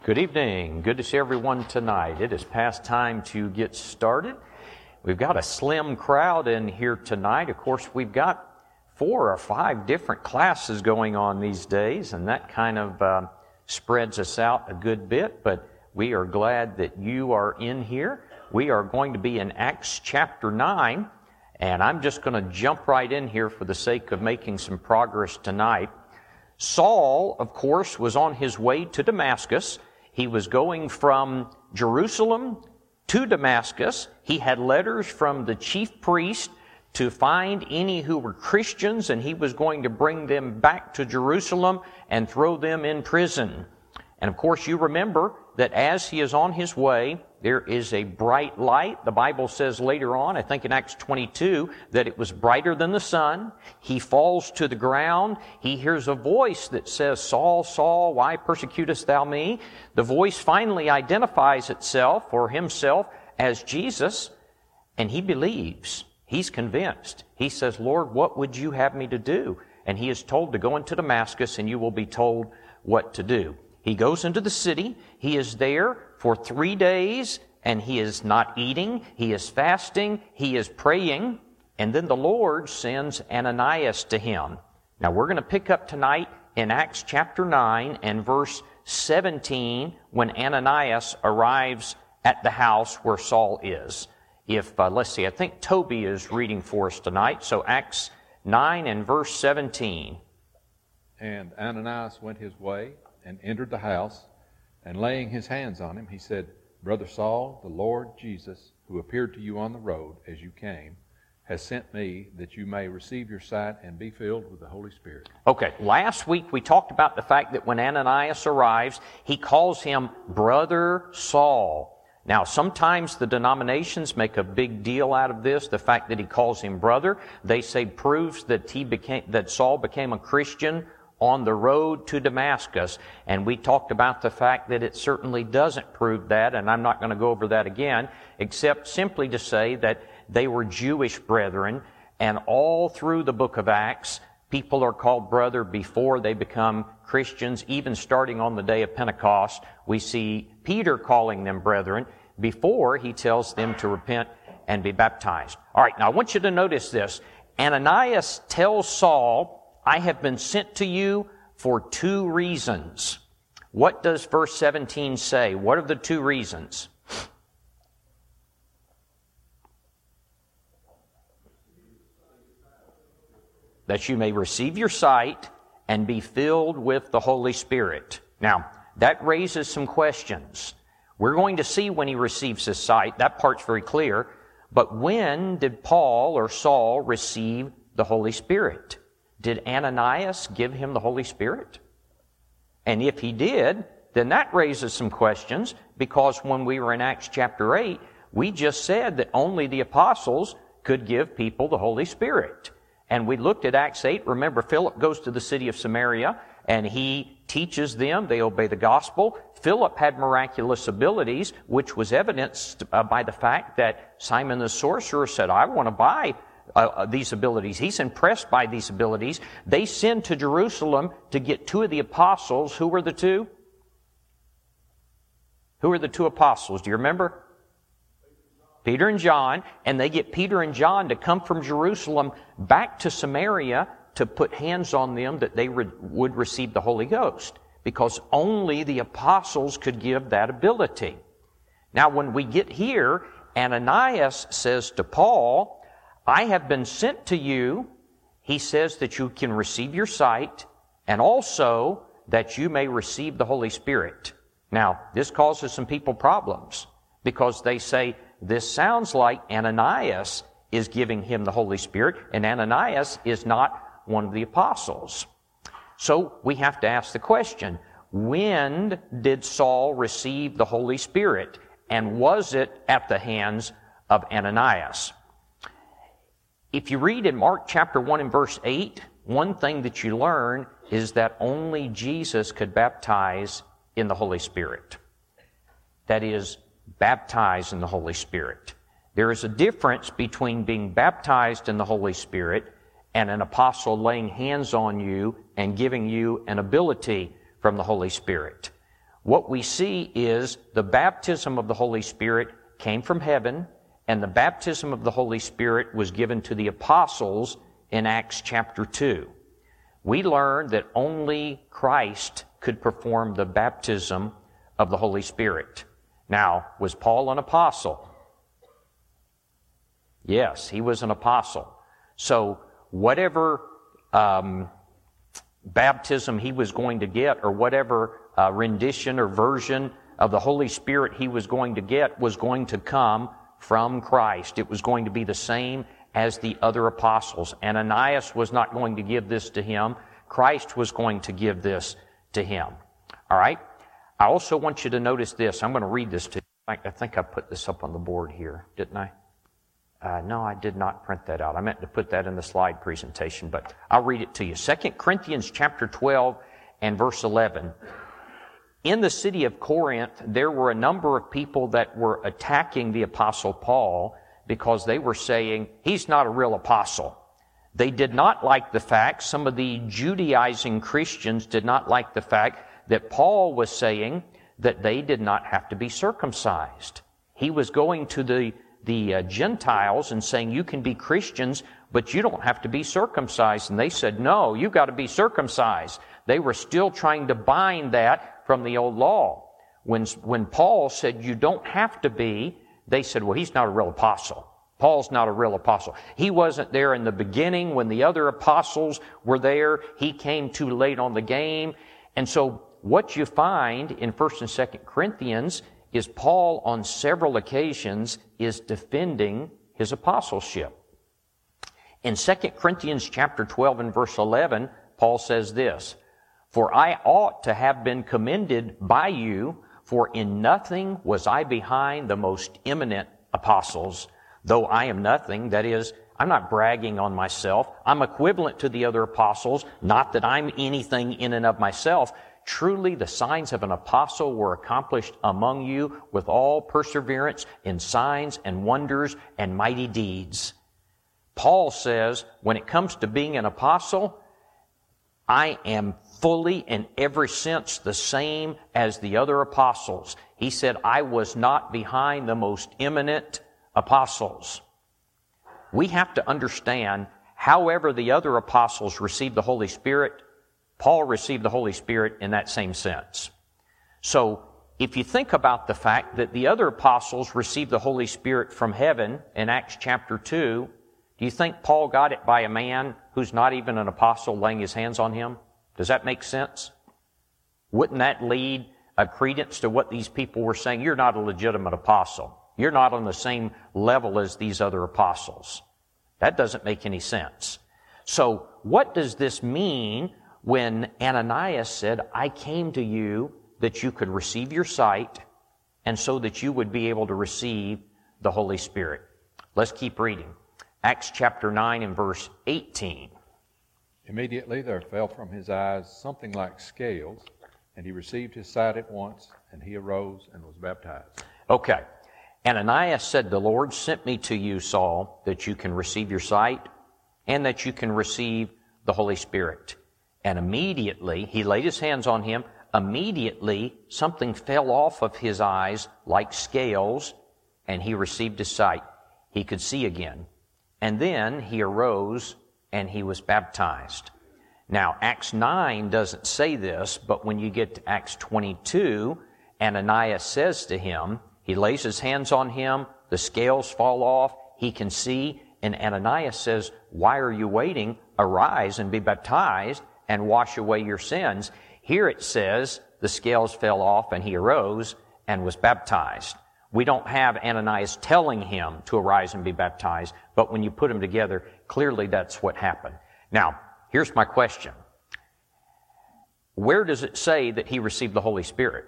Good evening. Good to see everyone tonight. It is past time to get started. We've got a slim crowd in here tonight. Of course, we've got 4 or 5 different classes going on these days, and that kind of spreads us out a good bit, but we are glad that you are in here. We are going to be in Acts chapter 9, and I'm just going to jump right in here for the sake of making some progress tonight. Saul, of course, was on his way to Damascus. He was going from Jerusalem to Damascus. He had letters from the chief priest to find any who were Christians, and he was going to bring them back to Jerusalem and throw them in prison. And of course, you remember that as he is on his way, there is a bright light. The Bible says later on, I think in Acts 22, that it was brighter than the sun. He falls to the ground. He hears a voice that says, "Saul, Saul, why persecutest thou me?" The voice finally identifies itself or himself as Jesus, and he believes. He's convinced. He says, "Lord, what would you have me to do?" And he is told to go into Damascus, and you will be told what to do. He goes into the city. He is there for 3 days, and he is not eating. He is fasting. He is praying. And then the Lord sends Ananias to him. Now, we're going to pick up tonight in Acts chapter 9 and verse 17 when Ananias arrives at the house where Saul is. Let's see, I think Toby is reading for us tonight. So Acts 9 and verse 17. And Ananias went his way and entered the house, and laying his hands on him, he said, "Brother Saul, the Lord Jesus, who appeared to you on the road as you came, has sent me that you may receive your sight and be filled with the Holy Spirit." Okay, last week we talked about the fact that when Ananias arrives, he calls him Brother Saul. Now, sometimes the denominations make a big deal out of this, the fact that he calls him brother. They say proves that Saul became a Christian on the road to Damascus, and we talked about the fact that it certainly doesn't prove that, and I'm not going to go over that again, except simply to say that they were Jewish brethren, and all through the book of Acts, people are called brother before they become Christians. Even starting on the day of Pentecost, we see Peter calling them brethren before he tells them to repent and be baptized. All right, now I want you to notice this. Ananias tells Saul, "I have been sent to you for 2 reasons." What does verse 17 say? What are the 2 reasons? That you may receive your sight and be filled with the Holy Spirit. Now, that raises some questions. We're going to see when he receives his sight. That part's very clear. But when did Paul or Saul receive the Holy Spirit? Did Ananias give him the Holy Spirit? And if he did, then that raises some questions, because when we were in Acts chapter 8, we just said that only the apostles could give people the Holy Spirit. And we looked at Acts 8. Remember, Philip goes to the city of Samaria, and he teaches them. They obey the gospel. Philip had miraculous abilities, which was evidenced by the fact that Simon the sorcerer said, "I want to buy these abilities." He's impressed by these abilities. They send to Jerusalem to get 2 of the apostles. Who were the 2? Who were the 2 apostles? Do you remember? Peter and John. And they get Peter and John to come from Jerusalem back to Samaria to put hands on them that they would receive the Holy Ghost, because only the apostles could give that ability. Now, when we get here, Ananias says to Paul, "I have been sent to you." He says that you can receive your sight, and also that you may receive the Holy Spirit. Now, this causes some people problems, because they say, this sounds like Ananias is giving him the Holy Spirit, and Ananias is not one of the apostles. So we have to ask the question, when did Saul receive the Holy Spirit? And was it at the hands of Ananias? If you read in Mark chapter 1 and verse 8, one thing that you learn is that only Jesus could baptize in the Holy Spirit. That is, baptize in the Holy Spirit. There is a difference between being baptized in the Holy Spirit and an apostle laying hands on you and giving you an ability from the Holy Spirit. What we see is the baptism of the Holy Spirit came from heaven, and the baptism of the Holy Spirit was given to the apostles in Acts chapter 2. We learn that only Christ could perform the baptism of the Holy Spirit. Now, was Paul an apostle? Yes, he was an apostle. So, whatever baptism he was going to get, or whatever rendition or version of the Holy Spirit he was going to get, was going to come from Christ. It was going to be the same as the other apostles. Ananias was not going to give this to him. Christ was going to give this to him. All right? I also want you to notice this. I'm going to read this to you. I think I put this up on the board here, didn't I? No, I did not print that out. I meant to put that in the slide presentation, but I'll read it to you. 2 Corinthians chapter 12 and verse 11. In the city of Corinth, there were a number of people that were attacking the Apostle Paul because they were saying, he's not a real apostle. They did not like the fact, some of the Judaizing Christians did not like the fact that Paul was saying that they did not have to be circumcised. He was going to the Gentiles and saying, you can be Christians, but you don't have to be circumcised. And they said, no, you've got to be circumcised. They were still trying to bind that from the old law. When Paul said, you don't have to be, they said, well, he's not a real apostle. Paul's not a real apostle. He wasn't there in the beginning when the other apostles were there. He came too late on the game. And so what you find in 1st and 2nd Corinthians is Paul on several occasions is defending his apostleship. In 2 Corinthians chapter 12 and verse 11, Paul says this, for I ought to have been commended by you, for in nothing was I behind the most eminent apostles, though I am nothing. That is, I'm not bragging on myself. I'm equivalent to the other apostles, not that I'm anything in and of myself. Truly, the signs of an apostle were accomplished among you with all perseverance in signs and wonders and mighty deeds. Paul says, when it comes to being an apostle, I am fully in every sense the same as the other apostles. He said, I was not behind the most eminent apostles. We have to understand, however the other apostles received the Holy Spirit, Paul received the Holy Spirit in that same sense. So, if you think about the fact that the other apostles received the Holy Spirit from heaven in Acts chapter 2, do you think Paul got it by a man who's not even an apostle laying his hands on him? Does that make sense? Wouldn't that lead a credence to what these people were saying? You're not a legitimate apostle. You're not on the same level as these other apostles. That doesn't make any sense. So, what does this mean when Ananias said, I came to you that you could receive your sight and so that you would be able to receive the Holy Spirit? Let's keep reading. Acts chapter 9 and verse 18. Immediately there fell from his eyes something like scales, and he received his sight at once, and he arose and was baptized. Okay. Ananias said, the Lord sent me to you, Saul, that you can receive your sight and that you can receive the Holy Spirit. And immediately, he laid his hands on him. Immediately, something fell off of his eyes like scales, and he received his sight. He could see again. And then he arose and he was baptized. Now, Acts 9 doesn't say this, but when you get to Acts 22, Ananias says to him, he lays his hands on him, the scales fall off, he can see, and Ananias says, why are you waiting? Arise and be baptized and wash away your sins. Here it says the scales fell off and he arose and was baptized. We don't have Ananias telling him to arise and be baptized, but when you put them together, clearly that's what happened. Now, here's my question. Where does it say that he received the Holy Spirit?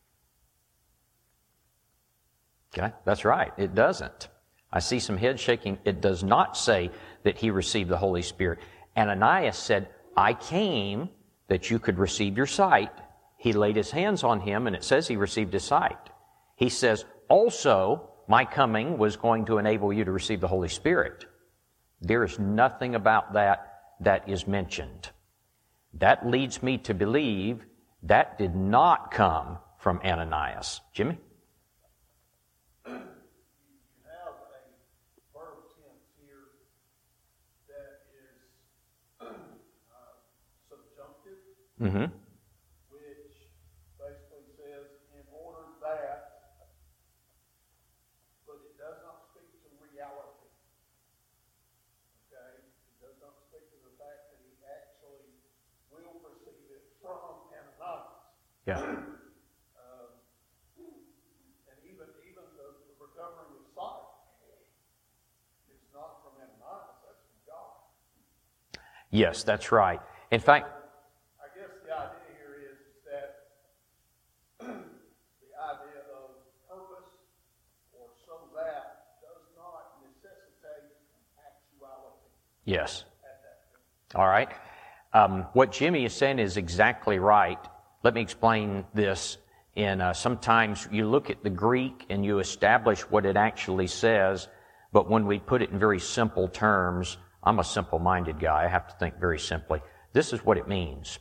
Okay, that's right. It doesn't. I see some head shaking. It does not say that he received the Holy Spirit. Ananias said, I came that you could receive your sight. He laid his hands on him, and it says he received his sight. He says, also, my coming was going to enable you to receive the Holy Spirit. There is nothing about that is mentioned. That leads me to believe that did not come from Ananias. Jimmy? You have a verb tense here that is subjunctive, Mm-hmm. which basically says in order that, but it does not speak to reality. Okay? It does not speak to the fact that he actually will receive it from Ananias. Yeah. And even the recovering of sight is not from Ananias, that's from God. Yes, that's right. In fact, I guess the idea here is that the idea of purpose or so that does not necessitate actuality yes. at that point. All right. What Jimmy is saying is exactly right. Let me explain this. Sometimes you look at the Greek and you establish what it actually says, but when we put it in very simple terms, I'm a simple-minded guy. I have to think very simply. This is what it means.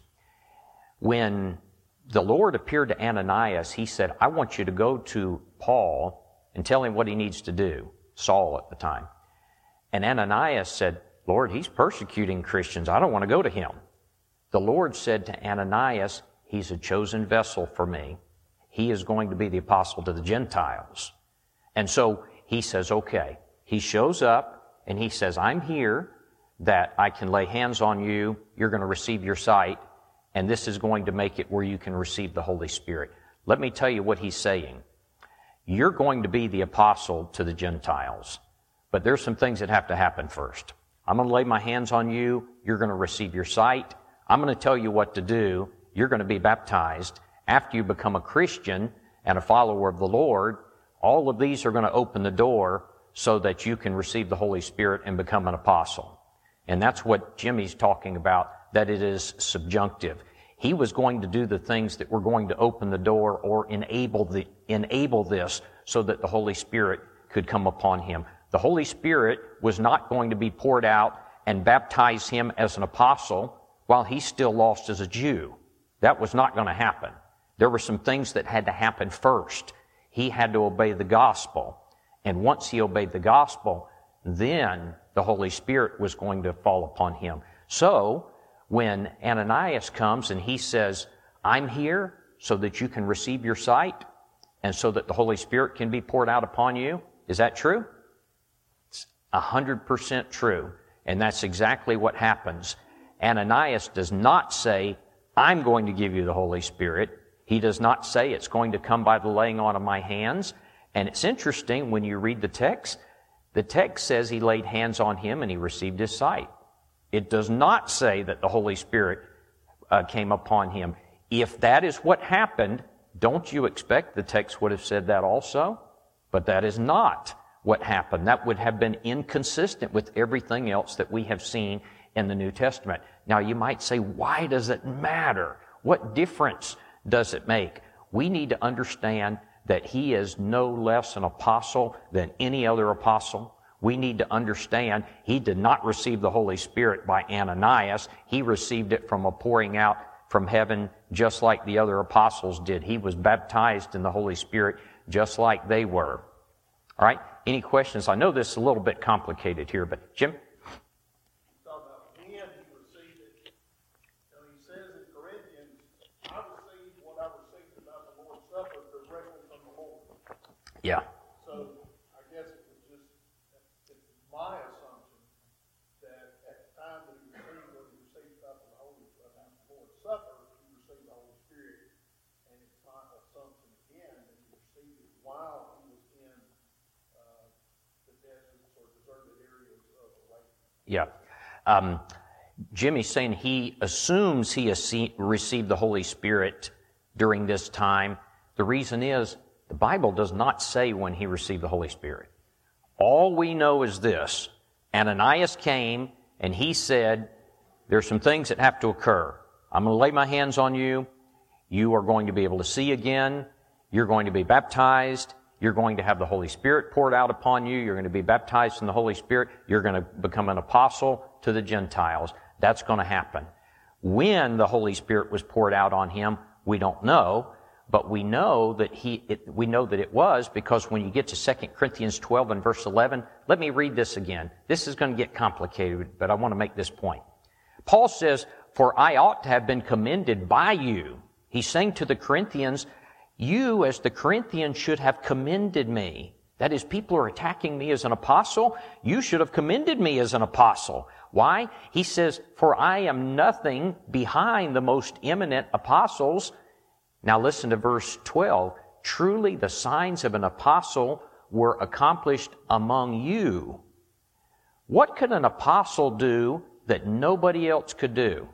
When the Lord appeared to Ananias, he said, I want you to go to Paul and tell him what he needs to do, Saul at the time. And Ananias said, Lord, he's persecuting Christians. I don't want to go to him. The Lord said to Ananias, he's a chosen vessel for me. He is going to be the apostle to the Gentiles. And so he says, okay. He shows up and he says, I'm here that I can lay hands on you. You're going to receive your sight. And this is going to make it where you can receive the Holy Spirit. Let me tell you what he's saying. You're going to be the apostle to the Gentiles. But there's some things that have to happen first. I'm going to lay my hands on you. You're going to receive your sight. I'm going to tell you what to do. You're going to be baptized. After you become a Christian and a follower of the Lord, all of these are going to open the door so that you can receive the Holy Spirit and become an apostle. And that's what Jimmy's talking about, that it is subjunctive. He was going to do the things that were going to open the door or enable this so that the Holy Spirit could come upon him. The Holy Spirit was not going to be poured out and baptize him as an apostle while he's still lost as a Jew. That was not going to happen. There were some things that had to happen first. He had to obey the gospel. And once he obeyed the gospel, then the Holy Spirit was going to fall upon him. So, when Ananias comes and he says, I'm here so that you can receive your sight and so that the Holy Spirit can be poured out upon you, is that true? It's 100% true. And that's exactly what happens. Ananias does not say, I'm going to give you the Holy Spirit. He does not say it's going to come by the laying on of my hands. And it's interesting when you read the text says he laid hands on him and he received his sight. It does not say that the Holy Spirit came upon him. If that is what happened, don't you expect the text would have said that also? But that is not what happened. That would have been inconsistent with everything else that we have seen in the New Testament. Now you might say, why does it matter? What difference does it make? We need to understand that he is no less an apostle than any other apostle. We need to understand he did not receive the Holy Spirit by Ananias. He received it from a pouring out from heaven just like the other apostles did. He was baptized in the Holy Spirit just like they were. All right? Any questions? I know this is a little bit complicated here, but Jim? Yeah. So I guess it was just, it's my assumption that at the time that he received the Lord's Supper, he received the Holy Spirit, and it's my assumption again that he received it while he was in the deserts or deserted areas of the lake. Yeah. Jimmy's saying he assumes he received the Holy Spirit during this time. The reason is, the Bible does not say when he received the Holy Spirit. All we know is this. Ananias came and he said, there's some things that have to occur. I'm going to lay my hands on you. You are going to be able to see again. You're going to be baptized. You're going to have the Holy Spirit poured out upon you. You're going to be baptized in the Holy Spirit. You're going to become an apostle to the Gentiles. That's going to happen. When the Holy Spirit was poured out on him, we don't know. but we know that it was because when you get to 2 Corinthians 12 and verse 11, let me read this again. This is going to get complicated, but I want to make this point. Paul says, "For I ought to have been commended by you." He's saying to the Corinthians, you as the Corinthians should have commended me. That is, people are attacking me as an apostle. You should have commended me as an apostle. Why? He says, "For I am nothing behind the most eminent apostles." Now listen to verse 12. "Truly the signs of an apostle were accomplished among you." What could an apostle do that nobody else could do?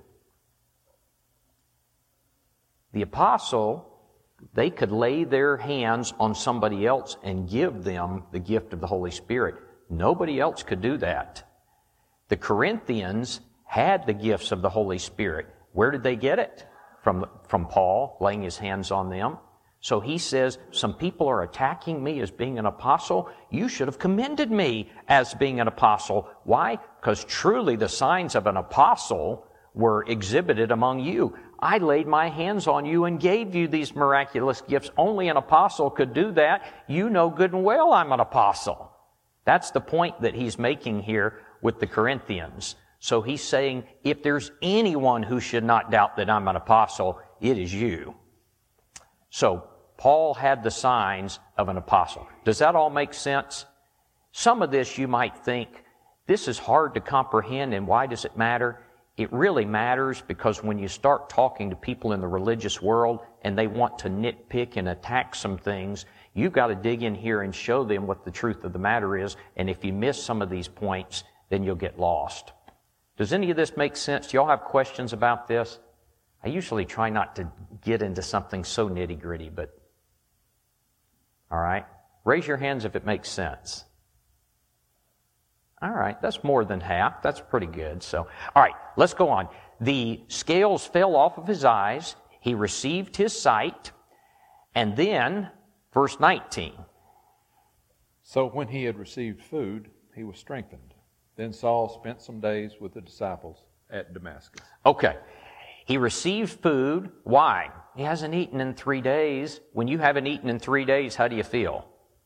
The apostle, they could lay their hands on somebody else and give them the gift of the Holy Spirit. Nobody else could do that. The Corinthians had the gifts of the Holy Spirit. Where did they get it? From Paul laying his hands on them. So he says, some people are attacking me as being an apostle. You should have commended me as being an apostle. Why? Because truly the signs of an apostle were exhibited among you. I laid my hands on you and gave you these miraculous gifts. Only an apostle could do that. You know good and well I'm an apostle. That's the point that he's making here with the Corinthians. So he's saying, if there's anyone who should not doubt that I'm an apostle, it is you. So Paul had the signs of an apostle. Does that all make sense? Some of this you might think, this is hard to comprehend, and why does it matter? It really matters because when you start talking to people in the religious world and they want to nitpick and attack some things, you've got to dig in here and show them what the truth of the matter is. And if you miss some of these points, then you'll get lost. Does any of this make sense? Do y'all have questions about this? I usually try not to get into something so nitty-gritty, but all right. Raise your hands if it makes sense. All right, that's more than half. That's pretty good. So, all right, let's go on. The scales fell off of his eyes. He received his sight. And then, verse 19. So when he had received food, he was strengthened. Then Saul spent some days with the disciples at Damascus. Okay. He received food. Why? He hasn't eaten in 3 days. When you haven't eaten in 3 days, how do you feel?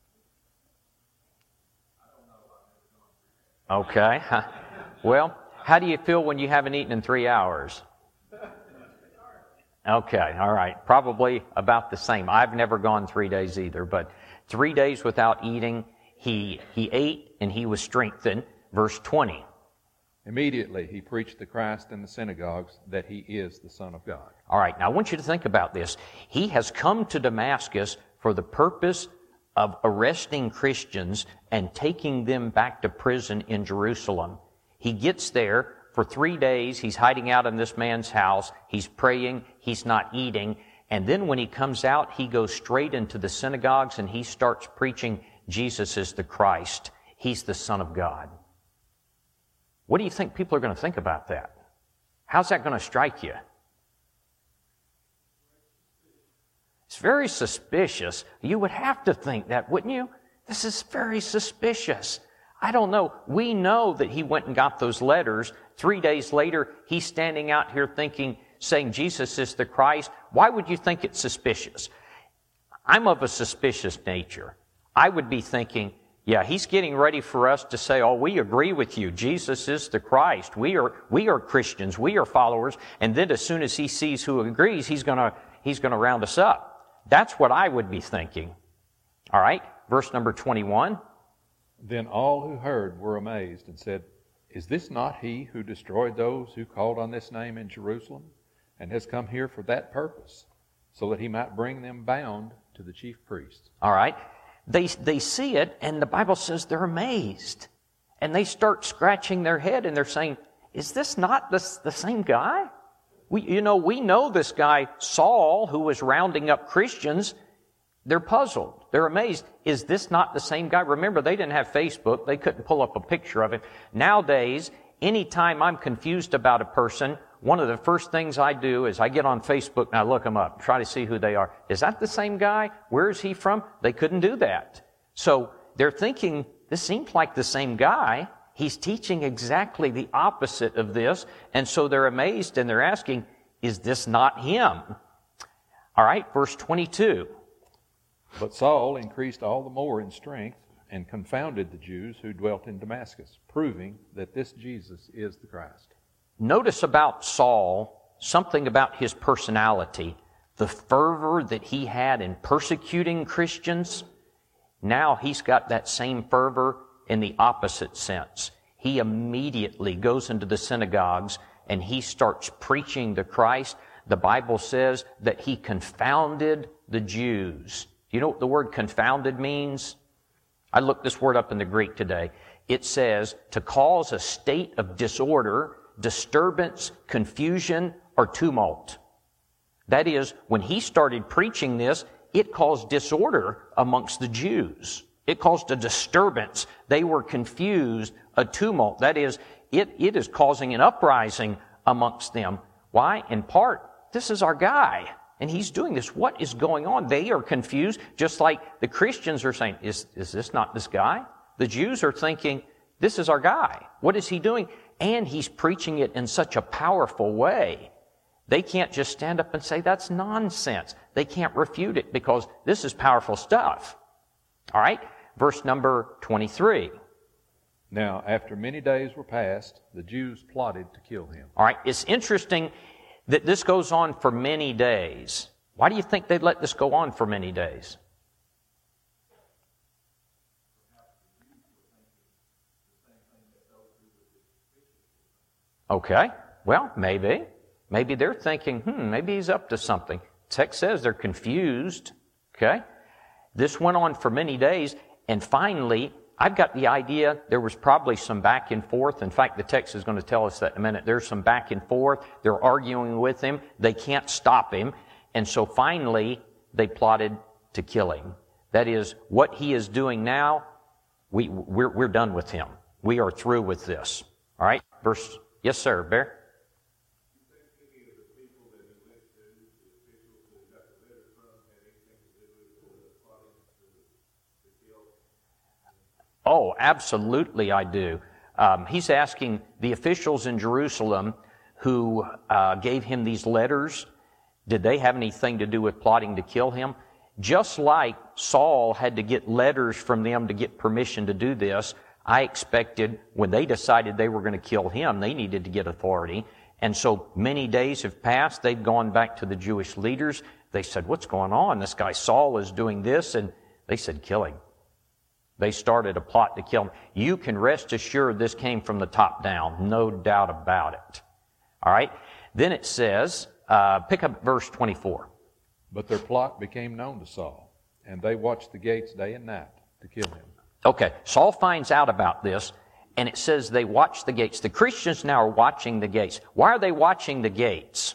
Okay. Well, how do you feel when you haven't eaten in 3 hours? Okay, all right. Probably about the same. I've never gone 3 days either, but 3 days without eating, he ate and he was strengthened. Verse 20. Immediately he preached the Christ in the synagogues that he is the Son of God. All right, now I want you to think about this. He has come to Damascus for the purpose of arresting Christians and taking them back to prison in Jerusalem. He gets there for 3 days. He's hiding out in this man's house. He's praying. He's not eating. And then when he comes out, he goes straight into the synagogues and he starts preaching Jesus is the Christ. He's the Son of God. What do you think people are going to think about that? How's that going to strike you? It's very suspicious. You would have to think that, wouldn't you? This is very suspicious. I don't know. We know that he went and got those letters. 3 days later, he's standing out here saying Jesus is the Christ. Why would you think it's suspicious? I'm of a suspicious nature. I would be thinking, yeah, he's getting ready for us to say, oh, we agree with you. Jesus is the Christ. We are Christians. We are followers. And then as soon as he sees who agrees, he's going to round us up. That's what I would be thinking. All right, verse number 21. Then all who heard were amazed and said, is this not he who destroyed those who called on this name in Jerusalem and has come here for that purpose, so that he might bring them bound to the chief priests? All right. They see it, and the Bible says they're amazed. And they start scratching their head, and they're saying, is this not the same guy? We know this guy, Saul, who was rounding up Christians. They're puzzled. They're amazed. Is this not the same guy? Remember, they didn't have Facebook. They couldn't pull up a picture of him. Nowadays, anytime I'm confused about a person, one of the first things I do is I get on Facebook and I look them up, try to see who they are. Is that the same guy? Where is he from? They couldn't do that. So they're thinking, this seems like the same guy. He's teaching exactly the opposite of this. And so they're amazed and they're asking, is this not him? All right, verse 22. But Saul increased all the more in strength and confounded the Jews who dwelt in Damascus, proving that this Jesus is the Christ. Notice about Saul, something about his personality, the fervor that he had in persecuting Christians. Now he's got that same fervor in the opposite sense. He immediately goes into the synagogues and he starts preaching the Christ. The Bible says that he confounded the Jews. You know what the word confounded means? I looked this word up in the Greek today. It says to cause a state of disorder, disturbance, confusion, or tumult. That is, when he started preaching this, it caused disorder amongst the Jews. It caused a disturbance. They were confused, a tumult. That is, it is causing an uprising amongst them. Why? In part, this is our guy, and he's doing this. What is going on? They are confused, just like the Christians are saying, is this not this guy? The Jews are thinking, this is our guy. What is he doing? And he's preaching it in such a powerful way. They can't just stand up and say, that's nonsense. They can't refute it because this is powerful stuff. All right, verse number 23. Now, after many days were passed, the Jews plotted to kill him. All right, it's interesting that this goes on for many days. Why do you think they'd let this go on for many days? Okay, well, maybe. Maybe they're thinking, maybe he's up to something. Text says they're confused. Okay? This went on for many days, and finally, I've got the idea there was probably some back and forth. In fact, the text is going to tell us that in a minute. There's some back and forth. They're arguing with him. They can't stop him. And so finally, they plotted to kill him. That is, what he is doing now, we're done with him. We are through with this. All right? Verse, yes, sir, Bear? Oh, absolutely I do. He's asking the officials in Jerusalem who gave him these letters, did they have anything to do with plotting to kill him? Just like Saul had to get letters from them to get permission to do this, I expected when they decided they were going to kill him, they needed to get authority. And so many days have passed. They've gone back to the Jewish leaders. They said, what's going on? This guy Saul is doing this. And they said, kill him. They started a plot to kill him. You can rest assured this came from the top down. No doubt about it. All right. Then it says, pick up verse 24. But their plot became known to Saul, and they watched the gates day and night to kill him. Okay. Saul finds out about this, and it says they watched the gates. The Christians now are watching the gates. Why are they watching the gates?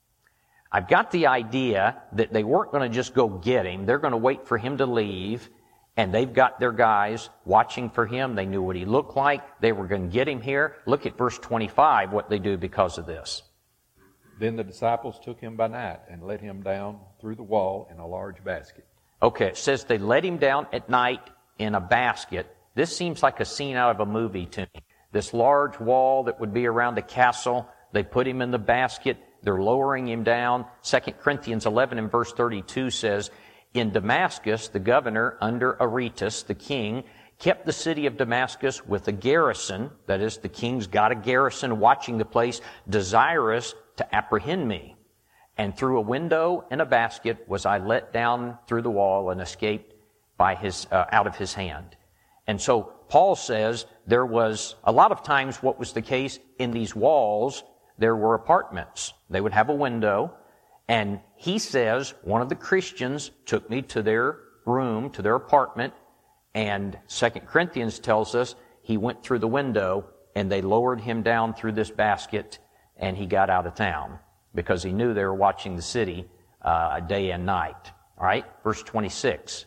I've got the idea that they weren't going to just go get him. They're going to wait for him to leave. And they've got their guys watching for him. They knew what he looked like. They were going to get him here. Look at verse 25, what they do because of this. Then the disciples took him by night and let him down through the wall in a large basket. Okay, it says they let him down at night in a basket. This seems like a scene out of a movie to me. This large wall that would be around a castle. They put him in the basket. They're lowering him down. 2 Corinthians 11 and verse 32 says, in Damascus, the governor under Aretas, the king, kept the city of Damascus with a garrison, that is, the king's got a garrison watching the place, desirous to apprehend me. And through a window in a basket was I let down through the wall and escaped by out of his hand. And so Paul says there was a lot of times what was the case in these walls, there were apartments. They would have a window. And he says, one of the Christians took me to their room, to their apartment, and 2 Corinthians tells us he went through the window and they lowered him down through this basket and he got out of town because he knew they were watching the city day and night. All right, verse 26.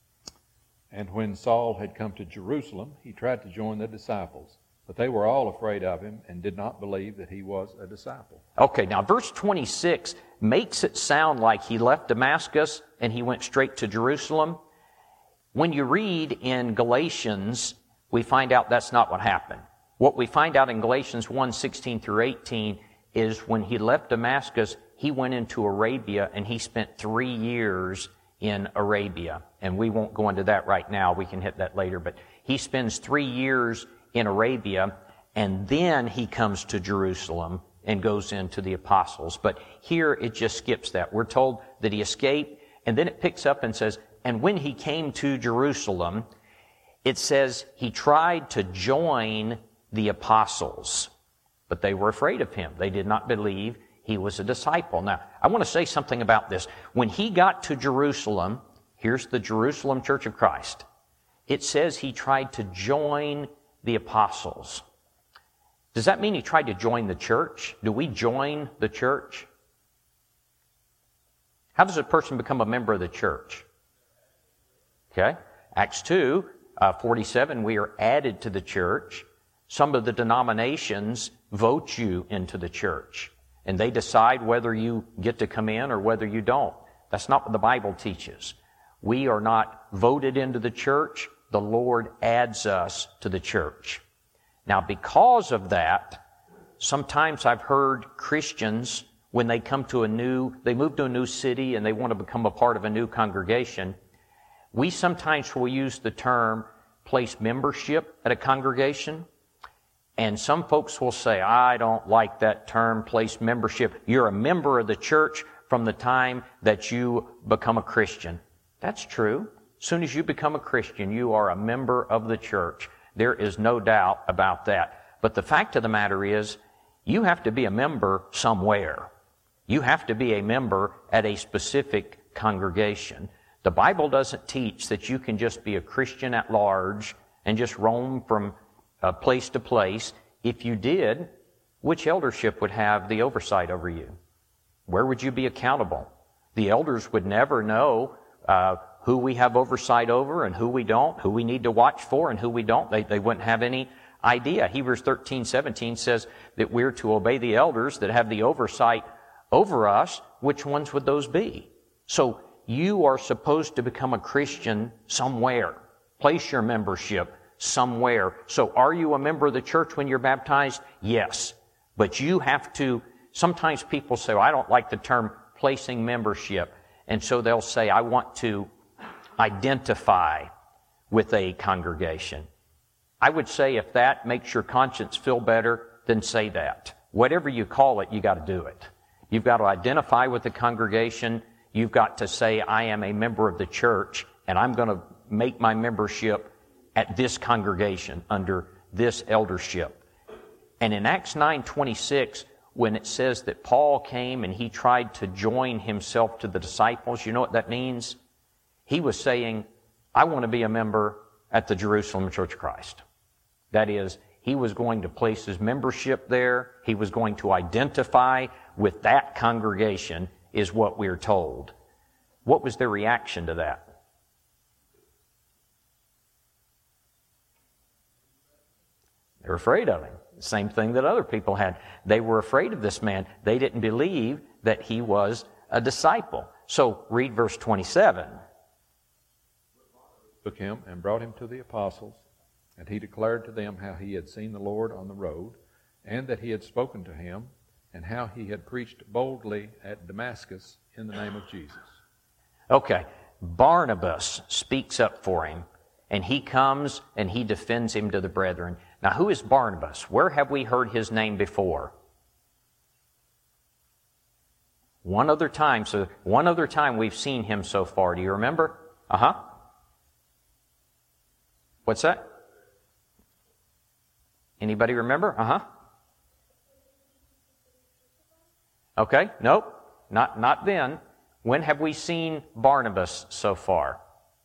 And when Saul had come to Jerusalem, he tried to join the disciples. But they were all afraid of him and did not believe that he was a disciple. Okay, now verse 26 makes it sound like he left Damascus and he went straight to Jerusalem. When you read in Galatians, we find out that's not what happened. What we find out in Galatians 1:16 through 18 is when he left Damascus, he went into Arabia and he spent 3 years in Arabia. And we won't go into that right now. We can hit that later. But he spends 3 years in Arabia, and then he comes to Jerusalem and goes into the apostles. But here it just skips that. We're told that he escaped, and then it picks up and says, and when he came to Jerusalem, it says he tried to join the apostles, but they were afraid of him. They did not believe he was a disciple. Now, I want to say something about this. When he got to Jerusalem, here's the Jerusalem Church of Christ. It says he tried to join the apostles. Does that mean he tried to join the church? Do we join the church? How does a person become a member of the church? Okay. Acts 2, 47, we are added to the church. Some of the denominations vote you into the church, and they decide whether you get to come in or whether you don't. That's not what the Bible teaches. We are not voted into the church. The Lord adds us to the church. Now, because of that, sometimes I've heard Christians, when they move to a new city and they want to become a part of a new congregation, we sometimes will use the term place membership at a congregation. And some folks will say, I don't like that term, place membership. You're a member of the church from the time that you become a Christian. That's true. As soon as you become a Christian, you are a member of the church. There is no doubt about that. But the fact of the matter is, you have to be a member somewhere. You have to be a member at a specific congregation. The Bible doesn't teach that you can just be a Christian at large and just roam from place to place. If you did, which eldership would have the oversight over you? Where would you be accountable? The elders would never know who we have oversight over and who we don't, who we need to watch for and who we don't. They wouldn't have any idea. Hebrews 13:17 says that we're to obey the elders that have the oversight over us. Which ones would those be? So you are supposed to become a Christian somewhere. Place your membership somewhere. So are you a member of the church when you're baptized? Yes. But you have to, sometimes people say, well, I don't like the term placing membership. And so they'll say, I want to identify with a congregation. I would say if that makes your conscience feel better, then say that. Whatever you call it, you got to do it. You've got to identify with the congregation. You've got to say, I am a member of the church, and I'm going to make my membership at this congregation under this eldership. And in Acts 9:26, when it says that Paul came and he tried to join himself to the disciples, you know what that means? He was saying, I want to be a member at the Jerusalem Church of Christ. That is, he was going to place his membership there. He was going to identify with that congregation, is what we're told. What was their reaction to that? They were afraid of him. Same thing that other people had. They were afraid of this man. They didn't believe that he was a disciple. So read verse 27. Took him and brought him to the apostles, and he declared to them how he had seen the Lord on the road, and that he had spoken to him, and how he had preached boldly at Damascus in the name of Jesus. Okay, Barnabas speaks up for him, and he comes and he defends him to the brethren. Now, who is Barnabas? Where have we heard his name before? One other time. So one other time we've seen him so far. Do you remember? What's that? Anybody remember? Okay, nope, not then. When have we seen Barnabas so far?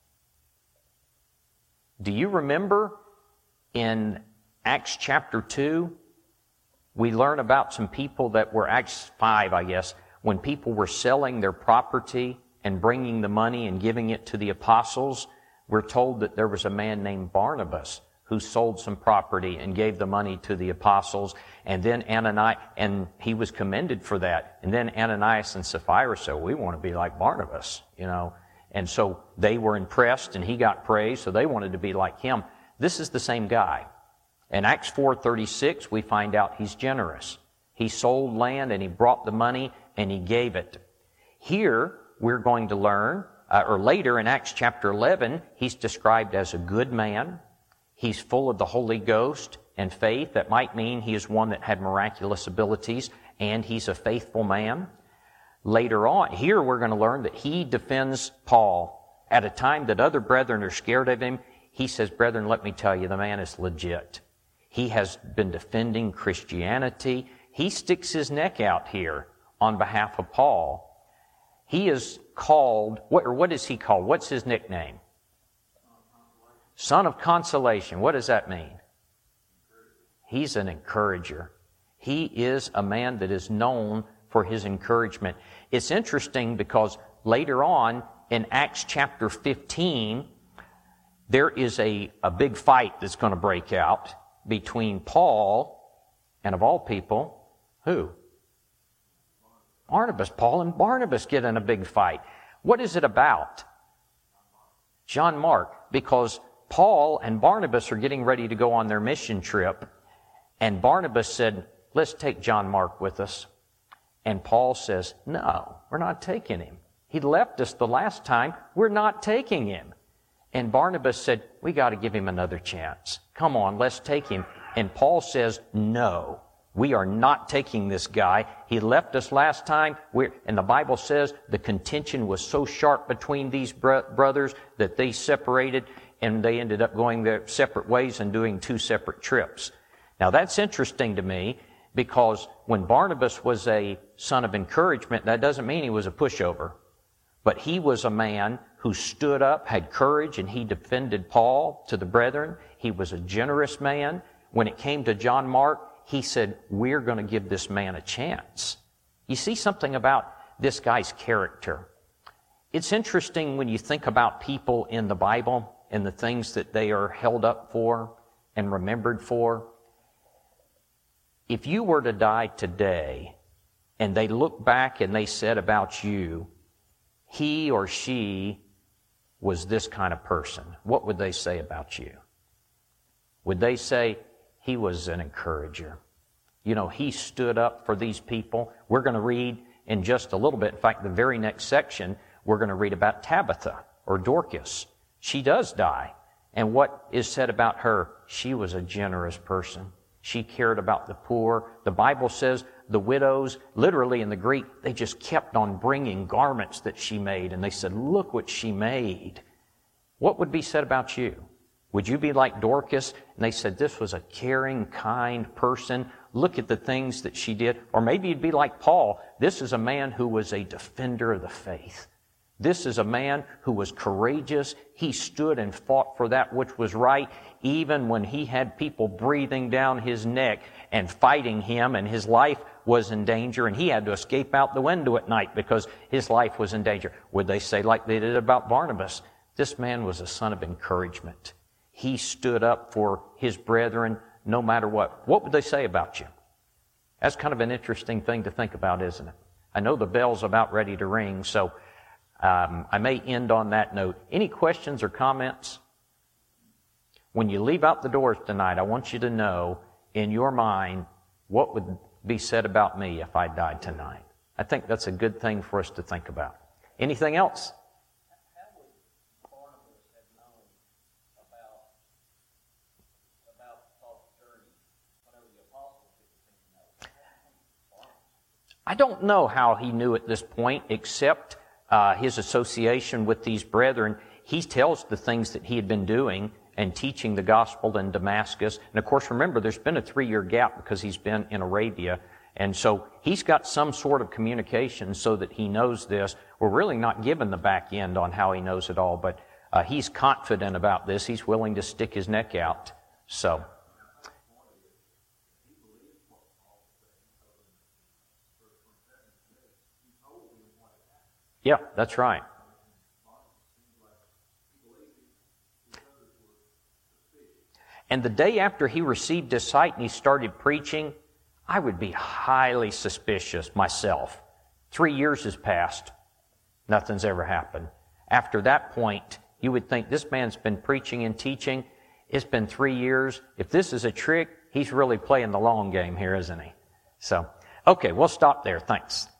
Do you remember in Acts chapter 2, we learn about some people that were, Acts 5, I guess, when people were selling their property and bringing the money and giving it to the apostles, we're told that there was a man named Barnabas who sold some property and gave the money to the apostles, and then Ananias, and he was commended for that. And then Ananias and Sapphira said, we want to be like Barnabas, you know. And so they were impressed, and he got praise, so they wanted to be like him. This is the same guy. In Acts 4:36, we find out he's generous. He sold land, and he brought the money, and he gave it. Here, we're going to learn, or later in Acts chapter 11, he's described as a good man. He's full of the Holy Ghost and faith. That might mean he is one that had miraculous abilities, and he's a faithful man. Later on, here we're going to learn that he defends Paul. At a time that other brethren are scared of him, he says, brethren, let me tell you, the man is legit. He has been defending Christianity. He sticks his neck out here on behalf of Paul. He is called, what is he called? What's his nickname? Son of Consolation. What does that mean? He's an encourager. He is a man that is known for his encouragement. It's interesting because later on in Acts chapter 15, there is a big fight that's going to break out between Paul and, of all people, who? Barnabas. Paul and Barnabas get in a big fight. What is it about? John Mark. Because Paul and Barnabas are getting ready to go on their mission trip, and Barnabas said, let's take John Mark with us. And Paul says, no, we're not taking him. He left us the last time. We're not taking him. And Barnabas said, we got to give him another chance. Come on, let's take him. And Paul says, no, we are not taking this guy. He left us last time. And the Bible says the contention was so sharp between these brothers that they separated, and they ended up going their separate ways and doing 2 separate trips. Now that's interesting to me, because when Barnabas was a son of encouragement, that doesn't mean he was a pushover. But he was a man who stood up, had courage, and he defended Paul to the brethren. He was a generous man. When it came to John Mark, he said, we're going to give this man a chance. You see something about this guy's character. It's interesting when you think about people in the Bible and the things that they are held up for and remembered for. If you were to die today and they look back and they said about you, he or she was this kind of person, what would they say about you? Would they say he was an encourager? You know, he stood up for these people. We're going to read in just a little bit. In fact, the very next section, we're going to read about Tabitha or Dorcas. She does die. And what is said about her? She was a generous person. She cared about the poor. The Bible says the widows, literally in the Greek, they just kept on bringing garments that she made. And they said, look what she made. What would be said about you? Would you be like Dorcas? And they said, this was a caring, kind person. Look at the things that she did. Or maybe you'd be like Paul. This is a man who was a defender of the faith. This is a man who was courageous. He stood and fought for that which was right, even when he had people breathing down his neck and fighting him, and his life was in danger, and he had to escape out the window at night because his life was in danger. Would they say like they did about Barnabas? This man was a son of encouragement. He stood up for his brethren no matter what. What would they say about you? That's kind of an interesting thing to think about, isn't it? I know the bell's about ready to ring, so I may end on that note. Any questions or comments? When you leave out the doors tonight, I want you to know in your mind what would be said about me if I died tonight. I think that's a good thing for us to think about. Anything else? How would Barnabas have known about Paul's journey whenever the apostles didn't know? I don't know how he knew at this point, except his association with these brethren. He tells the things that he had been doing and teaching the gospel in Damascus. And of course, remember, there's been a 3-year gap because he's been in Arabia. And so he's got some sort of communication so that he knows this. We're really not given the back end on how he knows it all, but he's confident about this. He's willing to stick his neck out. So, yeah, that's right. And the day after he received his sight and he started preaching, I would be highly suspicious myself. 3 years has passed. Nothing's ever happened. After that point, you would think this man's been preaching and teaching. It's been 3 years. If this is a trick, he's really playing the long game here, isn't he? So, okay, we'll stop there. Thanks.